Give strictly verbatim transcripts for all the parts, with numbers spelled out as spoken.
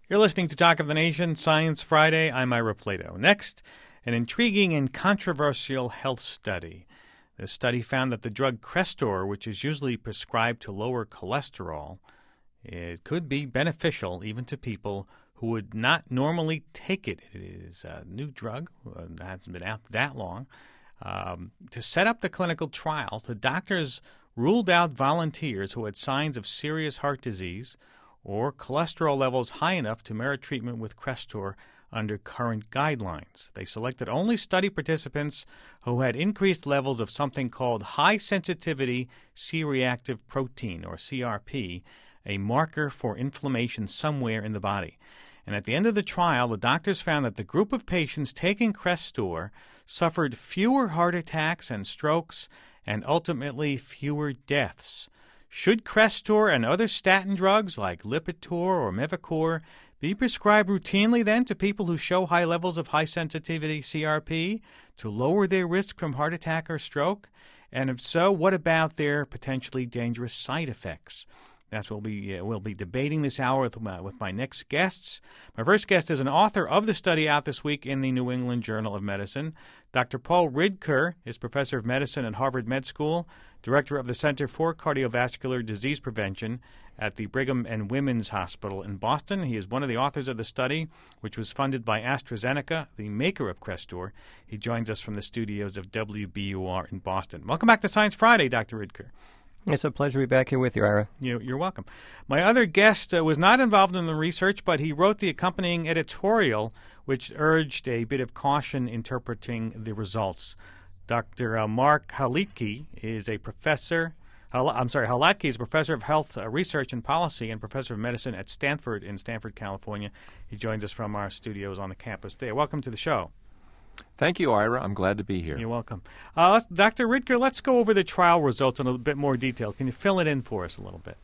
You're listening to Talk of the Nation, Science Friday. I'm Ira Flato. Next, an intriguing and controversial health study. The study found that the drug Crestor, which is usually prescribed to lower cholesterol, it could be beneficial even to people who would not normally take it. It is a new drug uh, that hasn't been out that long. Um, to set up the clinical trials, the doctors ruled out volunteers who had signs of serious heart disease or cholesterol levels high enough to merit treatment with Crestor under current guidelines. They selected only study participants who had increased levels of something called high-sensitivity C-reactive protein, or C R P, a marker for inflammation somewhere in the body. And at the end of the trial, the doctors found that the group of patients taking Crestor suffered fewer heart attacks and strokes and ultimately fewer deaths. Should Crestor and other statin drugs like Lipitor or Mevacor be prescribed routinely then to people who show high levels of high-sensitivity C R P to lower their risk from heart attack or stroke? And if so, what about their potentially dangerous side effects? That's what we'll be, uh, we'll be debating this hour with my, with my next guests. My first guest is an author of the study out this week in the New England Journal of Medicine. Doctor Paul Ridker is professor of medicine at Harvard Med School, director of the Center for Cardiovascular Disease Prevention at the Brigham and Women's Hospital in Boston. He is one of the authors of the study, which was funded by AstraZeneca, the maker of Crestor. He joins us from the studios of W B U R in Boston. Welcome back to Science Friday, Doctor Ridker. It's a pleasure to be back here with you, Ira. You, you're welcome. My other guest uh, was not involved in the research, but he wrote the accompanying editorial, which urged a bit of caution interpreting the results. Doctor Uh, Mark Halatky is a professor. Hal- I'm sorry, Halatky is a professor of health uh, research and policy and professor of medicine at Stanford in Stanford, California. He joins us from our studios on the campus there. Welcome to the show. Thank you, Ira. I'm glad to be here. You're welcome. Uh, Doctor Ridker, let's go over the trial results in a bit more detail. Can you fill it in for us a little bit?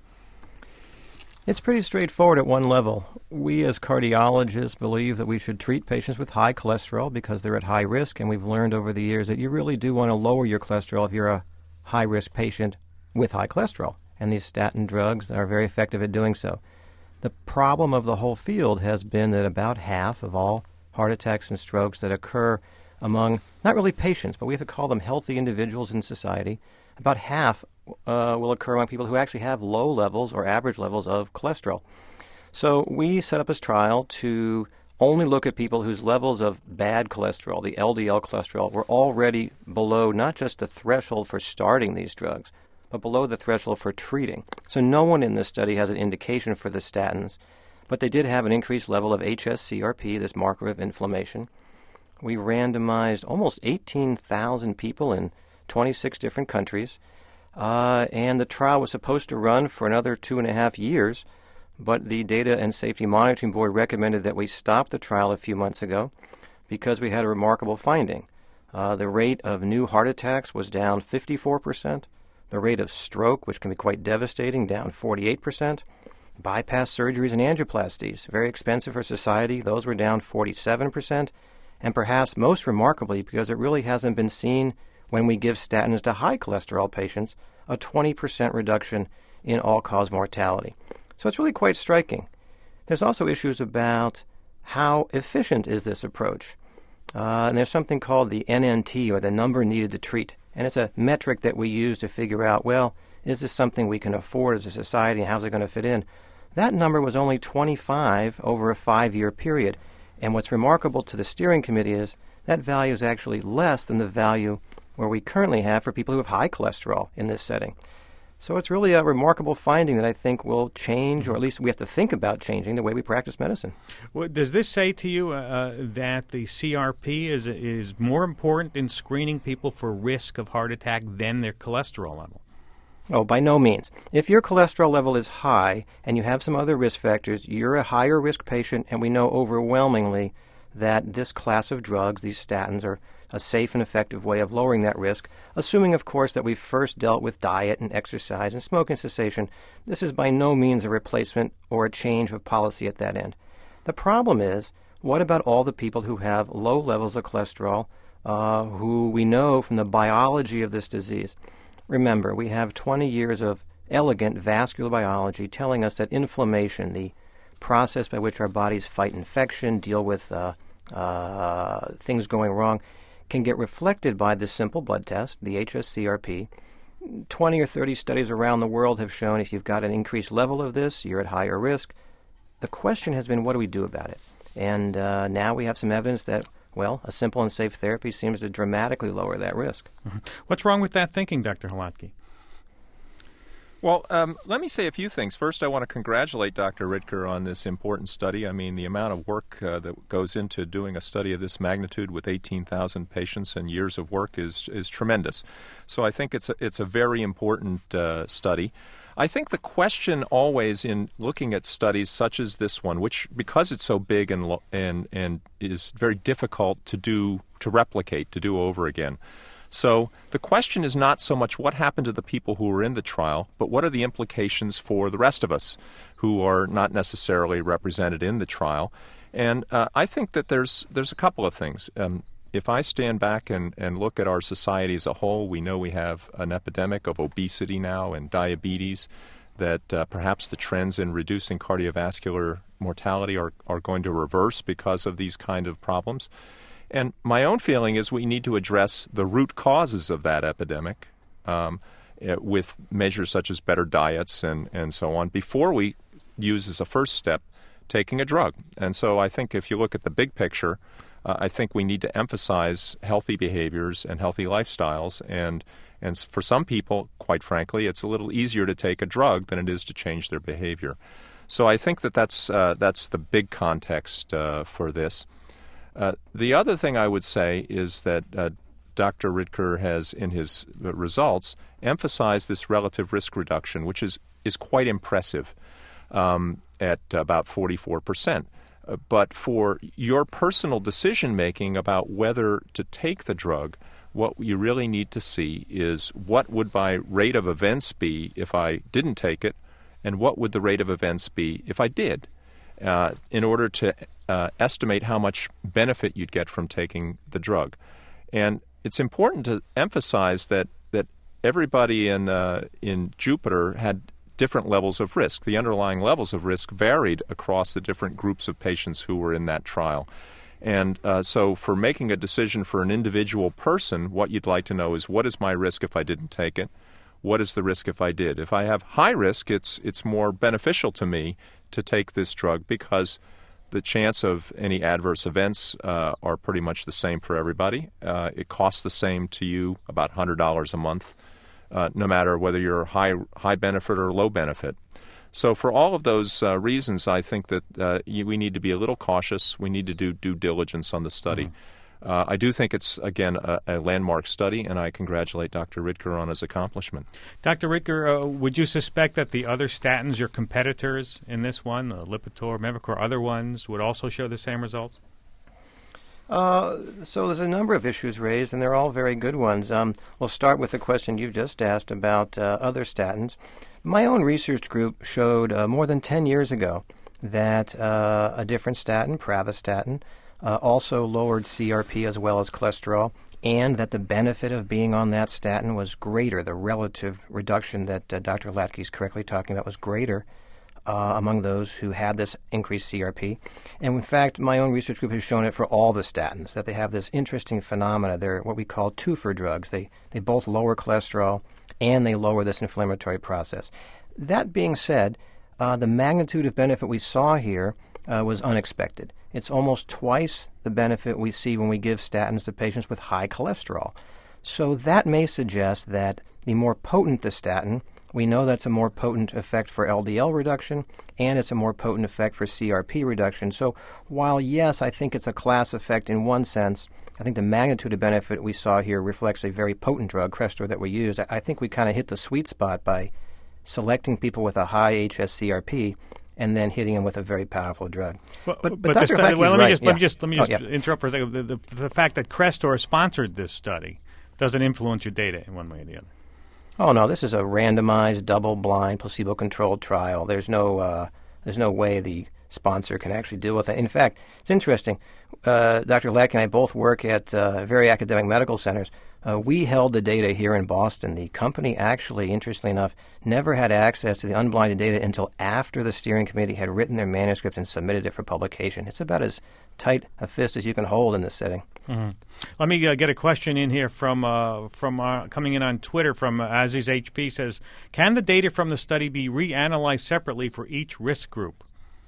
It's pretty straightforward at one level. We as cardiologists believe that we should treat patients with high cholesterol because they're at high risk, and we've learned over the years that you really do want to lower your cholesterol if you're a high-risk patient with high cholesterol, and these statin drugs are very effective at doing so. The problem of the whole field has been that about half of all heart attacks and strokes that occur among, not really patients, but we have to call them healthy individuals in society, about half uh, will occur among people who actually have low levels or average levels of cholesterol. So we set up this trial to only look at people whose levels of bad cholesterol, the L D L cholesterol, were already below not just the threshold for starting these drugs, but below the threshold for treating. So no one in this study has an indication for the statins, but they did have an increased level of H S C R P, this marker of inflammation. We randomized almost eighteen thousand people in twenty-six different countries, uh, and the trial was supposed to run for another two and a half years, but the Data and Safety Monitoring Board recommended that we stop the trial a few months ago because we had a remarkable finding. Uh, the rate of new heart attacks was down fifty-four percent, the rate of stroke, which can be quite devastating, down forty-eight percent, bypass surgeries and angioplasties, very expensive for society, those were down forty-seven percent, and perhaps most remarkably, because it really hasn't been seen when we give statins to high cholesterol patients, a twenty percent reduction in all-cause mortality. So it's really quite striking. There's also issues about how efficient is this approach. Uh, and there's something called the N N T, or the number needed to treat. And it's a metric that we use to figure out, well, is this something we can afford as a society, and how's it going to fit in? That number was only twenty-five over a five-year period. And what's remarkable to the steering committee is that value is actually less than the value where we currently have for people who have high cholesterol in this setting. So it's really a remarkable finding that I think will change, or at least we have to think about changing, the way we practice medicine. Well, does this say to you uh, that the C R P is is more important in screening people for risk of heart attack than their cholesterol level? Oh, by no means. If your cholesterol level is high and you have some other risk factors, you're a higher risk patient, and we know overwhelmingly that this class of drugs, these statins, are a safe and effective way of lowering that risk, assuming, of course, that we've first dealt with diet and exercise and smoking cessation. This is by no means a replacement or a change of policy at that end. The problem is, what about all the people who have low levels of cholesterol, uh, who we know from the biology of this disease? Remember, we have twenty years of elegant vascular biology telling us that inflammation, the process by which our bodies fight infection, deal with uh, uh, things going wrong, can get reflected by this simple blood test, the H S C R P. twenty or thirty studies around the world have shown if you've got an increased level of this, you're at higher risk. The question has been, what do we do about it? And uh, now we have some evidence that, well, a simple and safe therapy seems to dramatically lower that risk. Mm-hmm. What's wrong with that thinking, Doctor Hladky? Well, um, let me say a few things. First, I want to congratulate Doctor Ridker on this important study. I mean, the amount of work uh, that goes into doing a study of this magnitude with eighteen thousand patients and years of work is is tremendous. So I think it's a, it's a very important uh, study. I think the question always in looking at studies such as this one, which because it's so big and lo- and and is very difficult to do to replicate, to do over again. So the question is not so much what happened to the people who were in the trial, but what are the implications for the rest of us who are not necessarily represented in the trial. And uh, I think that there's there's a couple of things. Um, if I stand back and, and look at our society as a whole, we know we have an epidemic of obesity now and diabetes, that uh, perhaps the trends in reducing cardiovascular mortality are, are going to reverse because of these kind of problems. And my own feeling is we need to address the root causes of that epidemic um, with measures such as better diets and, and so on before we use as a first step taking a drug. And so I think if you look at the big picture, uh, I think we need to emphasize healthy behaviors and healthy lifestyles. And, and for some people, quite frankly, it's a little easier to take a drug than it is to change their behavior. So I think that that's, uh, that's the big context uh, for this. Uh, the other thing I would say is that uh, Doctor Ridker has, in his uh, results, emphasized this relative risk reduction, which is, is quite impressive um, at about forty-four percent. Uh, but for your personal decision-making about whether to take the drug, what you really need to see is what would my rate of events be if I didn't take it, and what would the rate of events be if I did, uh, in order to Uh, estimate how much benefit you'd get from taking the drug. And it's important to emphasize that that everybody in uh, in Jupiter had different levels of risk. The underlying levels of risk varied across the different groups of patients who were in that trial. And uh, so for making a decision for an individual person, what you'd like to know is, what is my risk if I didn't take it? What is the risk if I did? If I have high risk, it's it's more beneficial to me to take this drug because the chance of any adverse events uh, are pretty much the same for everybody. Uh, it costs the same to you, about one hundred dollars a month, uh, no matter whether you're high high benefit or low benefit. So for all of those uh, reasons, I think that uh, you, we need to be a little cautious. We need to do due diligence on the study. Mm-hmm. Uh, I do think it's, again, a, a landmark study, and I congratulate Doctor Ridker on his accomplishment. Doctor Ridker, uh, would you suspect that the other statins, your competitors in this one, uh, Lipitor, Mevacor, other ones, would also show the same results? Uh, so there's a number of issues raised, and they're all very good ones. Um, we'll start with the question you've just asked about uh, other statins. My own research group showed uh, more than ten years ago that uh, a different statin, pravastatin, Uh, also lowered C R P as well as cholesterol, and that the benefit of being on that statin was greater. The relative reduction that uh, Doctor Hladky is correctly talking about was greater uh, among those who had this increased C R P. And in fact, my own research group has shown it for all the statins, that they have this interesting phenomena. They're what we call twofer drugs. They, they both lower cholesterol and they lower this inflammatory process. That being said, uh, the magnitude of benefit we saw here uh, was unexpected. It's almost twice the benefit we see when we give statins to patients with high cholesterol. So that may suggest that the more potent the statin, we know that's a more potent effect for L D L reduction, and it's a more potent effect for C R P reduction. So while, yes, I think it's a class effect in one sense, I think the magnitude of benefit we saw here reflects a very potent drug, Crestor, that we use. I think we kind of hit the sweet spot by selecting people with a high H S C R P and then hitting them with a very powerful drug. Well, but, but, but Doctor study, well, let me right. just yeah. let me just let me just oh, yeah. interrupt for a second. The, the, the fact that Crestor sponsored this study doesn't influence your data in one way or the other. Oh no, this is a randomized, double-blind, placebo-controlled trial. There's no uh, there's no way the sponsor can actually deal with it. In fact, it's interesting. Uh, Doctor Latke and I both work at uh, very academic medical centers. Uh, we held the data here in Boston. The company actually, interestingly enough, never had access to the unblinded data until after the steering committee had written their manuscript and submitted it for publication. It's about as tight a fist as you can hold in this setting. Mm-hmm. Let me uh, get a question in here from uh, from uh, coming in on Twitter from uh, Aziz H P says, can the data from the study be reanalyzed separately for each risk group?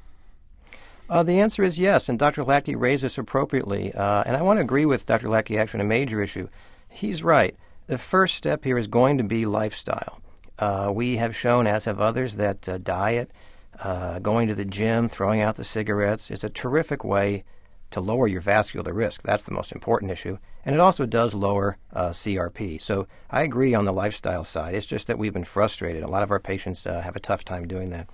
Uh, the answer is yes, and Doctor Latke raised this appropriately. Uh, and I want to agree with Doctor Latke actually on a major issue. He's right. The first step here is going to be lifestyle. Uh, we have shown, as have others, that uh, diet, uh, going to the gym, throwing out the cigarettes is a terrific way to lower your vascular risk. That's the most important issue. And it also does lower uh, C R P. So I agree on the lifestyle side. It's just that we've been frustrated. A lot of our patients uh, have a tough time doing that.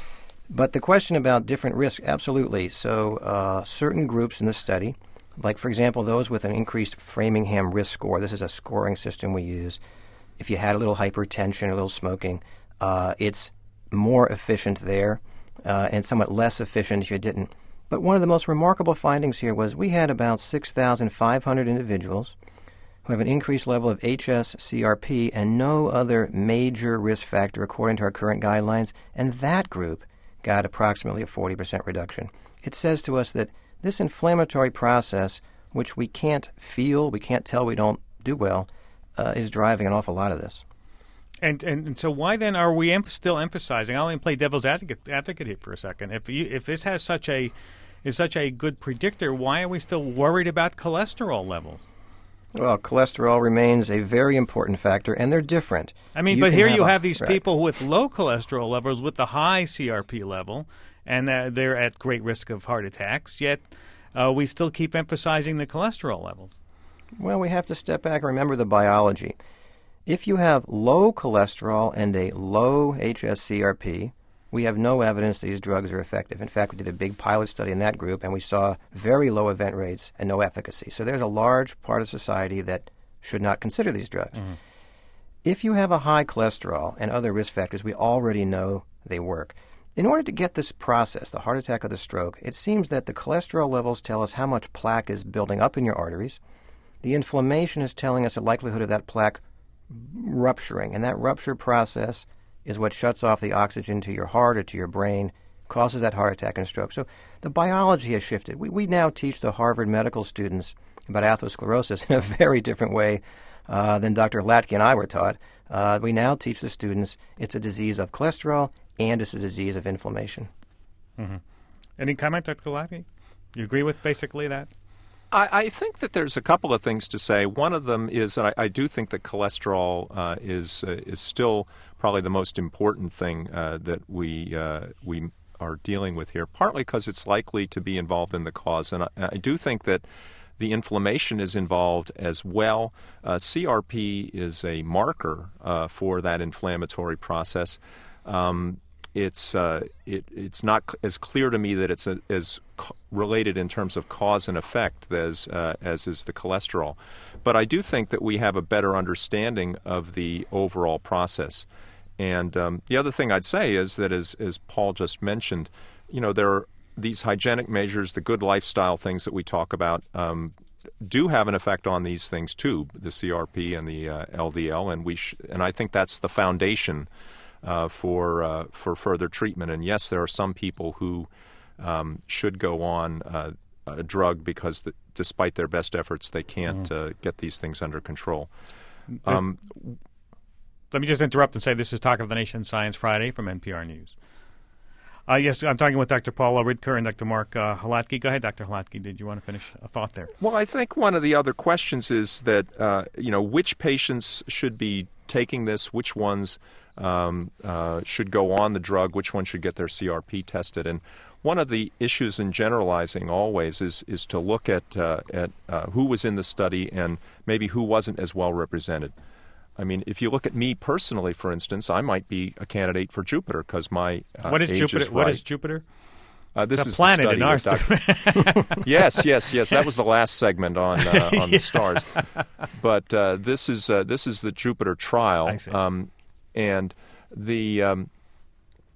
But the question about different risks, absolutely. So uh, certain groups in the study, like, for example, those with an increased Framingham risk score, this is a scoring system we use. If you had a little hypertension, a little smoking, uh, it's more efficient there uh, and somewhat less efficient if you didn't. But one of the most remarkable findings here was we had about six thousand five hundred individuals who have an increased level of H S C R P and no other major risk factor according to our current guidelines, and that group got approximately a forty percent reduction. It says to us that this inflammatory process, which we can't feel, we can't tell we don't do well, uh, is driving an awful lot of this. And, and and so why then are we em- still emphasizing? I'll even play devil's advocate, advocate here for a second. If you, if this has such a is such a good predictor, why are we still worried about cholesterol levels? Well, cholesterol remains a very important factor, and they're different. I mean, you but here have you a, have these right. people with low cholesterol levels with the high C R P level, and uh, they're at great risk of heart attacks, yet uh, we still keep emphasizing the cholesterol levels. Well, we have to step back and remember the biology. If you have low cholesterol and a low H S C R P, we have no evidence these drugs are effective. In fact, we did a big pilot study in that group, and we saw very low event rates and no efficacy. So there's a large part of society that should not consider these drugs. Mm-hmm. If you have a high cholesterol and other risk factors, we already know they work. In order to get this process, the heart attack or the stroke, it seems that the cholesterol levels tell us how much plaque is building up in your arteries. The inflammation is telling us the likelihood of that plaque rupturing, and that rupture process is what shuts off the oxygen to your heart or to your brain, causes that heart attack and stroke. So the biology has shifted. We, we now teach the Harvard medical students about atherosclerosis in a very different way uh, than Doctor Latke and I were taught. Uh, we now teach the students it's a disease of cholesterol and it's a disease of inflammation. Mm-hmm. Any comment, Doctor Latke? You agree with basically that? I, I think that there's a couple of things to say. One of them is that I, I do think that cholesterol uh, is uh, is still probably the most important thing uh, that we uh, we are dealing with here, partly because it's likely to be involved in the cause. And I, I do think that the inflammation is involved as well. Uh, C R P is a marker uh, for that inflammatory process. Um, It's uh, it, it's not c- as clear to me that it's a, as co- related in terms of cause and effect as uh, as is the cholesterol, but I do think that we have a better understanding of the overall process. And um, the other thing I'd say is that, as as Paul just mentioned, you know, there are these hygienic measures, the good lifestyle things that we talk about, um, do have an effect on these things too, the C R P and the uh, L D L, and we sh- and I think that's the foundation Uh, for uh, for further treatment. And yes, there are some people who um, should go on uh, a drug because the, despite their best efforts, they can't mm. uh, get these things under control. Um, Let me just interrupt and say this is Talk of the Nation Science Friday from N P R News. Uh, yes, I'm talking with Doctor Paula Ridker and Doctor Mark uh, Latke. Go ahead, Doctor Latke. Did you want to finish a thought there? Well, I think one of the other questions is that, uh, you know, which patients should be taking this, which ones um, uh, should go on the drug, which ones should get their C R P tested. And one of the issues in generalizing always is is to look at, uh, at uh, who was in the study and maybe who wasn't as well represented. I mean, if you look at me personally, for instance, I might be a candidate for Jupiter because my uh, what is age Jupiter? is right. What is Jupiter? Uh, this it's a is planet the in our star. yes, yes, yes. That was the last segment on uh, on yeah. the stars. But uh, this is uh, this is the Jupiter trial, I see. Um, and the um,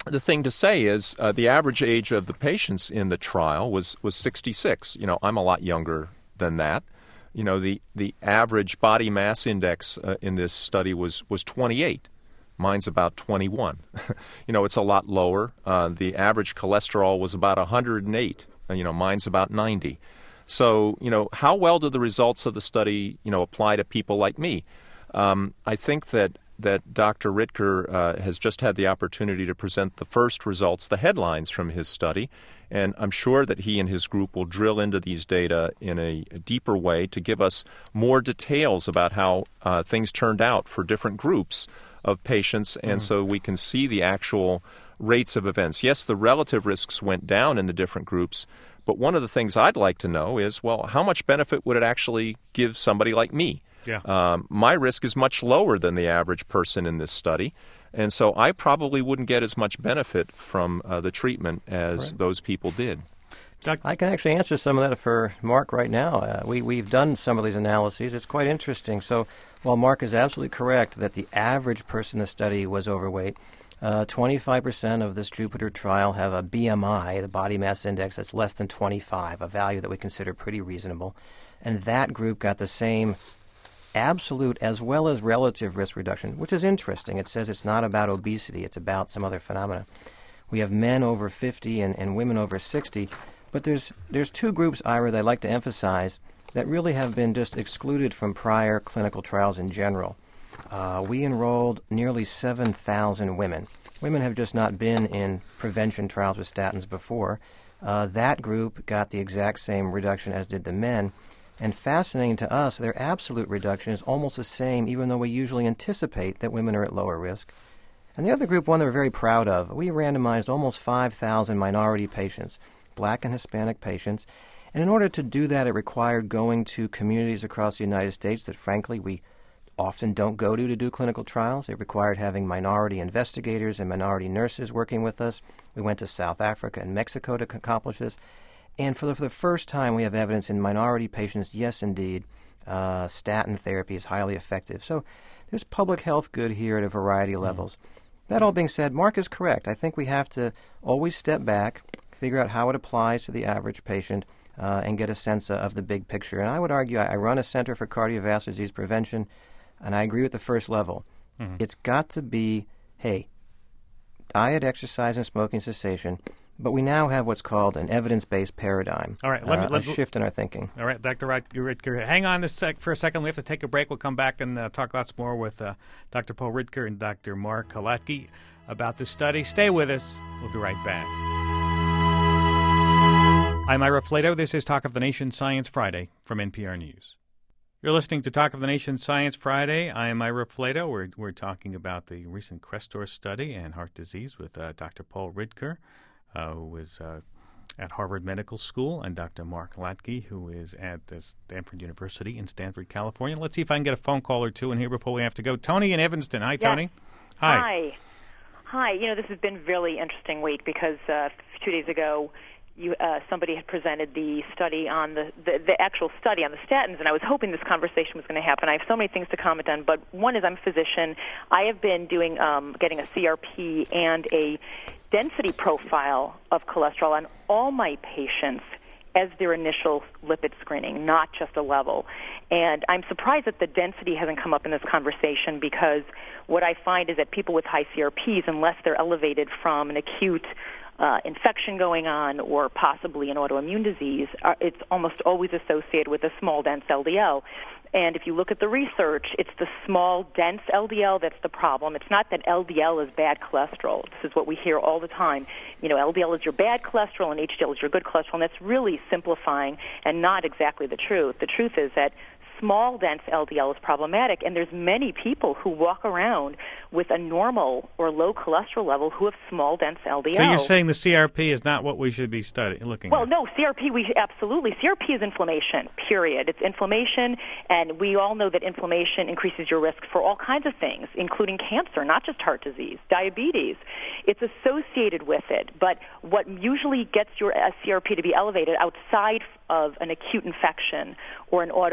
the thing to say is uh, the average age of the patients in the trial was, was sixty-six. You know, I'm a lot younger than that. You know, the, the average body mass index uh, in this study was, was twenty-eight. Mine's about twenty-one. You know, it's a lot lower. Uh, the average cholesterol was about one hundred eight. You know, mine's about ninety. So, you know, how well do the results of the study, you know, apply to people like me? Um, I think that that Doctor Ridker uh, has just had the opportunity to present the first results, the headlines from his study, and I'm sure that he and his group will drill into these data in a, a deeper way to give us more details about how uh, things turned out for different groups of patients, and mm. so we can see the actual rates of events. Yes, the relative risks went down in the different groups, but one of the things I'd like to know is, well, how much benefit would it actually give somebody like me? Yeah. Um, my risk is much lower than the average person in this study, and so I probably wouldn't get as much benefit from uh, the treatment as right. those people did. Doc- I can actually answer some of that for Mark right now. Uh, we, we've done some of these analyses. It's quite interesting. So while Mark is absolutely correct that the average person in the study was overweight, uh, twenty-five percent of this Jupiter trial have a B M I, the body mass index, that's less than twenty-five, a value that we consider pretty reasonable. And that group got the same absolute as well as relative risk reduction, which is interesting. It says it's not about obesity, it's about some other phenomena. We have men over fifty and, and women over sixty, but there's there's two groups, Ira, that I like to emphasize that really have been just excluded from prior clinical trials in general. Uh, we enrolled nearly seven thousand women. Women have just not been in prevention trials with statins before. Uh, that group got the exact same reduction as did the men. And fascinating to us, their absolute reduction is almost the same, even though we usually anticipate that women are at lower risk. And the other group, one that we're very proud of, we randomized almost five thousand minority patients, black and Hispanic patients. And in order to do that, it required going to communities across the United States that, frankly, we often don't go to to do clinical trials. It required having minority investigators and minority nurses working with us. We went to South Africa and Mexico to accomplish this. And for the, for the first time, we have evidence in minority patients, yes, indeed, uh, statin therapy is highly effective. So there's public health good here at a variety of levels. Mm. That all being said, Mark is correct. I think we have to always step back, figure out how it applies to the average patient, uh, and get a sense uh, of the big picture. And I would argue, I, I run a Center for Cardiovascular Disease Prevention, and I agree with the first level. Mm-hmm. It's got to be, hey, diet, exercise, and smoking cessation. But we now have what's called an evidence-based paradigm. All right, let me, uh, let, a shift in our thinking. All right, Doctor Ridker, hang on this sec for a second. We have to take a break. We'll come back and uh, talk lots more with uh, Doctor Paul Ridker and Doctor Mark Halatke about this study. Stay with us. We'll be right back. I'm Ira Flato. This is Talk of the Nation Science Friday from N P R News. You're listening to Talk of the Nation Science Friday. I am Ira Flato. We're, we're talking about the recent Crestor study and heart disease with uh, Doctor Paul Ridker, Uh, who is uh, at Harvard Medical School, and Doctor Mark Halatke, who is at the Stanford University in Stanford, California. Let's see if I can get a phone call or two in here before we have to go. Tony in Evanston. Hi, yes. Tony. Hi. Hi. Hi. You know, this has been a really interesting week because uh, two days ago, you, uh, somebody had presented the study on the, the, the actual study on the statins, and I was hoping this conversation was going to happen. I have so many things to comment on, but one is I'm a physician. I have been doing um, getting a C R P and a density profile of cholesterol on all my patients as their initial lipid screening, not just a level. And I'm surprised that the density hasn't come up in this conversation because what I find is that people with high C R Ps, unless they're elevated from an acute uh, infection going on or possibly an autoimmune disease, are, it's almost always associated with a small, dense L D L. And if you look at the research, it's the small, dense L D L that's the problem. It's not that L D L is bad cholesterol. This is what we hear all the time. You know, L D L is your bad cholesterol and H D L is your good cholesterol, and that's really simplifying and not exactly the truth. The truth is that small, dense L D L is problematic, and there's many people who walk around with a normal or low cholesterol level who have small, dense L D L. So you're saying the C R P is not what we should be studying, looking well, at? Well, no, C R P, we absolutely. C R P is inflammation, period. It's inflammation, and we all know that inflammation increases your risk for all kinds of things, including cancer, not just heart disease, diabetes. It's associated with it, but what usually gets your C R P to be elevated outside of an acute infection or an autoimmune disease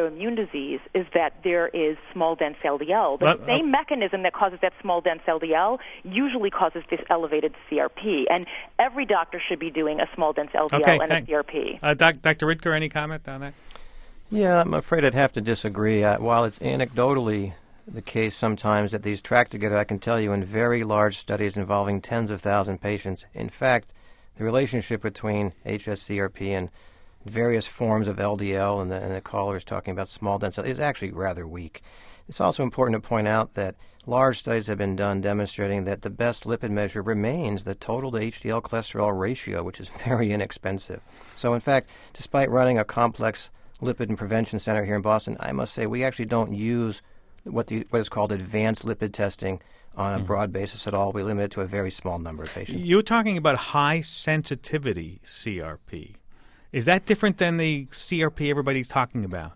disease is that there is small dense L D L. The But, uh, same mechanism that causes that small dense L D L usually causes this elevated C R P, and every doctor should be doing a small dense L D L Okay, and thank- a C R P. Uh, doc, Doctor Ridker, any comment on that? Yeah, I'm afraid I'd have to disagree. Uh, while it's anecdotally the case sometimes that these track together, I can tell you in very large studies involving tens of thousand patients, in fact, the relationship between H S C R P and various forms of L D L, and the, and the caller is talking about small dense, is actually rather weak. It's also important to point out that large studies have been done demonstrating that the best lipid measure remains the total to H D L cholesterol ratio, which is very inexpensive. So, in fact, despite running a complex lipid and prevention center here in Boston, I must say we actually don't use what the what is called advanced lipid testing on a mm-hmm. broad basis at all. We limit it to a very small number of patients. You're talking about high sensitivity C R P. Is that different than the C R P everybody's talking about?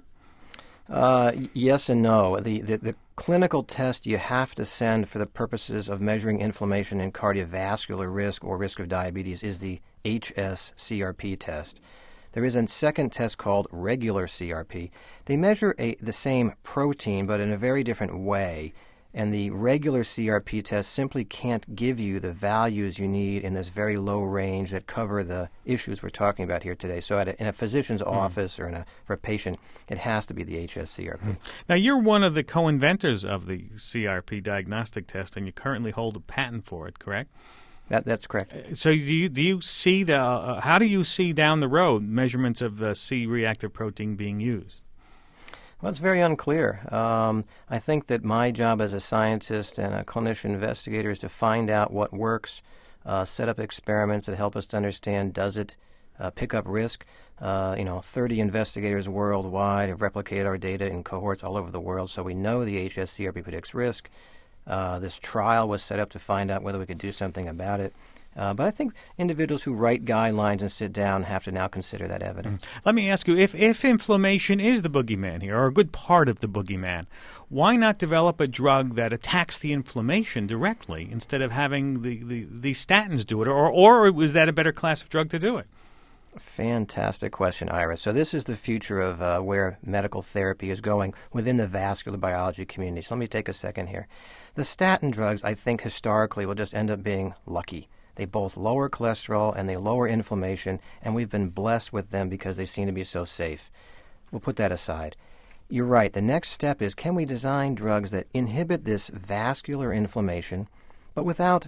Uh, yes and no. The, the the clinical test you have to send for the purposes of measuring inflammation and cardiovascular risk or risk of diabetes is the H S C R P test. There is a second test called regular C R P. They measure a, the same protein, but in a very different way. And the regular C R P test simply can't give you the values you need in this very low range that cover the issues we're talking about here today. So at a, in a physician's mm. office or in a, for a patient, it has to be the H S C R P. Mm. Now, you're one of the co-inventors of the C R P diagnostic test, and you currently hold a patent for it, correct? That, that's correct. So do you do you see the uh, how do you see down the road measurements of the C-reactive protein being used? Well, it's very unclear. Um, I think that my job as a scientist and a clinician investigator is to find out what works, uh, set up experiments that help us to understand does it uh, pick up risk. Uh, you know, thirty investigators worldwide have replicated our data in cohorts all over the world, so we know the H S C R P predicts risk. Uh, this trial was set up to find out whether we could do something about it. Uh, but I think individuals who write guidelines and sit down have to now consider that evidence. Mm. Let me ask you, if, if inflammation is the boogeyman here, or a good part of the boogeyman, why not develop a drug that attacks the inflammation directly instead of having the, the, the statins do it? Or, or was that a better class of drug to do it? Fantastic question, Ira. So this is the future of uh, where medical therapy is going within the vascular biology community. So let me take a second here. The statin drugs, I think, historically will just end up being lucky. They both lower cholesterol and they lower inflammation, and we've been blessed with them because they seem to be so safe. We'll put that aside. You're right. The next step is, can we design drugs that inhibit this vascular inflammation, but without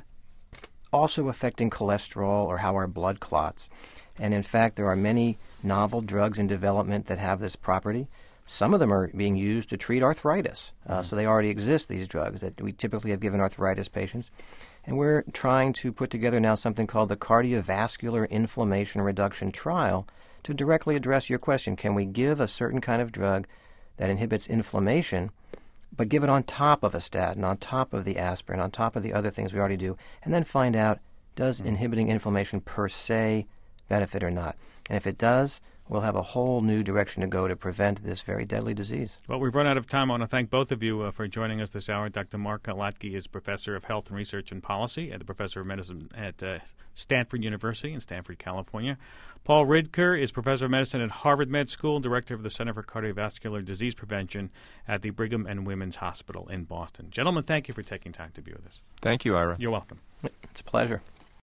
also affecting cholesterol or how our blood clots? And in fact, there are many novel drugs in development that have this property. Some of them are being used to treat arthritis. Uh, mm-hmm. So they already exist, these drugs that we typically have given arthritis patients. And we're trying to put together now something called the Cardiovascular Inflammation Reduction Trial to directly address your question. Can we give a certain kind of drug that inhibits inflammation, but give it on top of a statin, on top of the aspirin, on top of the other things we already do, and then find out, does mm-hmm. inhibiting inflammation per se benefit or not? And if it does, we'll have a whole new direction to go to prevent this very deadly disease. Well, we've run out of time. I want to thank both of you uh, for joining us this hour. Doctor Mark Latke is Professor of Health and Research and Policy and the Professor of Medicine at uh, Stanford University in Stanford, California. Paul Ridker is Professor of Medicine at Harvard Med School, Director of the Center for Cardiovascular Disease Prevention at the Brigham and Women's Hospital in Boston. Gentlemen, thank you for taking time to be with us. Thank you, Ira. You're welcome. It's a pleasure.